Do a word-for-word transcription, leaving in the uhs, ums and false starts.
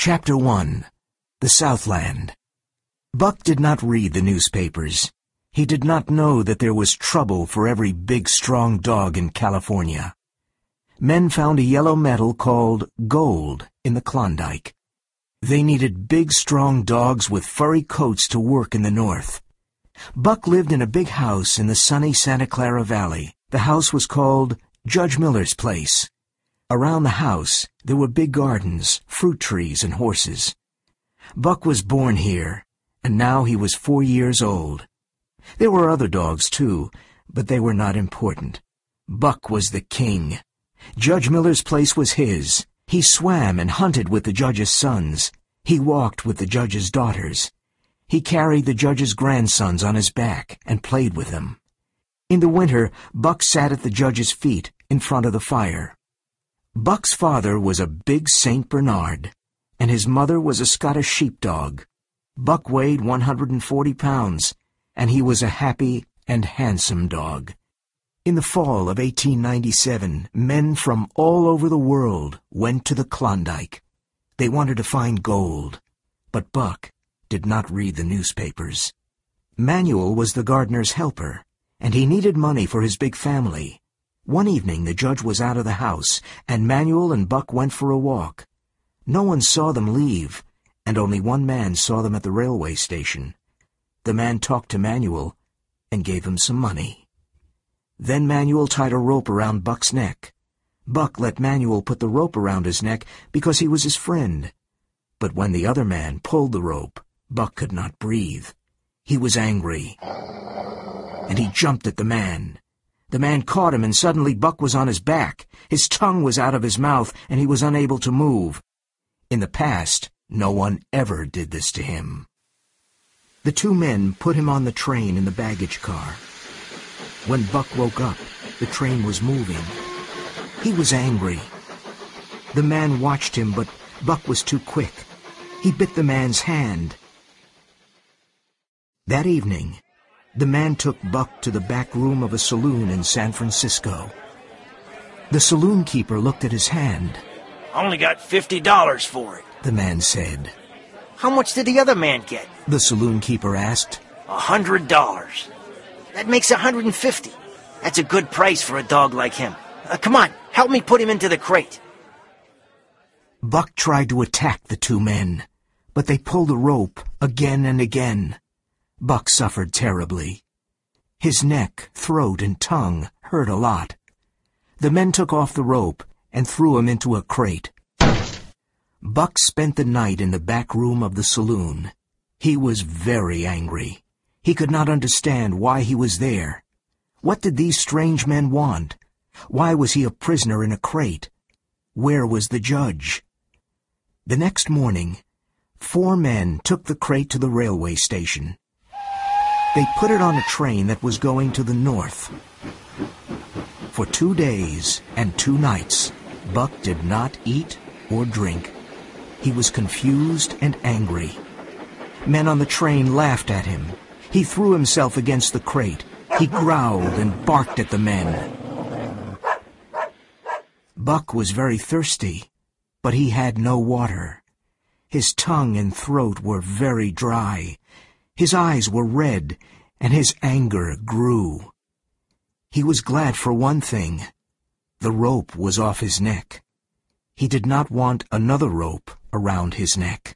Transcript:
Chapter one. The Southland. Buck did not read the newspapers. He did not know that there was trouble for every big, strong dog in California. Men found a yellow metal called gold in the Klondike. They needed big, strong dogs with furry coats to work in the north. Buck lived in a big house in the sunny Santa Clara Valley. The house was called Judge Miller's place. Around the house, there were big gardens, fruit trees, and horses. Buck was born here, and now he was four years old. There were other dogs, too, but they were not important. Buck was the king. Judge Miller's place was his. He swam and hunted with the judge's sons. He walked with the judge's daughters. He carried the judge's grandsons on his back and played with them. In the winter, Buck sat at the judge's feet in front of the fire. Buck's father was a big Saint Bernard, and his mother was a Scottish sheepdog. Buck weighed one hundred forty pounds, and he was a happy and handsome dog. In the fall of eighteen ninety-seven, men from all over the world went to the Klondike. They wanted to find gold, but Buck did not read the newspapers. Manuel was the gardener's helper, and he needed money for his big family. One evening the judge was out of the house, and Manuel and Buck went for a walk. No one saw them leave, and only one man saw them at the railway station. The man talked to Manuel and gave him some money. Then Manuel tied a rope around Buck's neck. Buck let Manuel put the rope around his neck because he was his friend. But when the other man pulled the rope, Buck could not breathe. He was angry, and he jumped at the man. The man caught him, and suddenly Buck was on his back. His tongue was out of his mouth, and he was unable to move. In the past, no one ever did this to him. The two men put him on the train in the baggage car. When Buck woke up, the train was moving. He was angry. The man watched him, but Buck was too quick. He bit the man's hand. That evening, the man took Buck to the back room of a saloon in San Francisco. The saloon keeper looked at his hand. Only got fifty dollars for it, the man said. How much did the other man get? The saloon keeper asked. A hundred dollars. That makes a hundred and fifty. That's a good price for a dog like him. Uh, come on, help me put him into the crate. Buck tried to attack the two men, but they pulled the rope again and again. Buck suffered terribly. His neck, throat, and tongue hurt a lot. The men took off the rope and threw him into a crate. Buck spent the night in the back room of the saloon. He was very angry. He could not understand why he was there. What did these strange men want? Why was he a prisoner in a crate? Where was the judge? The next morning, four men took the crate to the railway station. They put it on a train that was going to the north. For two days and two nights, Buck did not eat or drink. He was confused and angry. Men on the train laughed at him. He threw himself against the crate. He growled and barked at the men. Buck was very thirsty, but he had no water. His tongue and throat were very dry. His eyes were red, and his anger grew. He was glad for one thing. The rope was off his neck. He did not want another rope around his neck.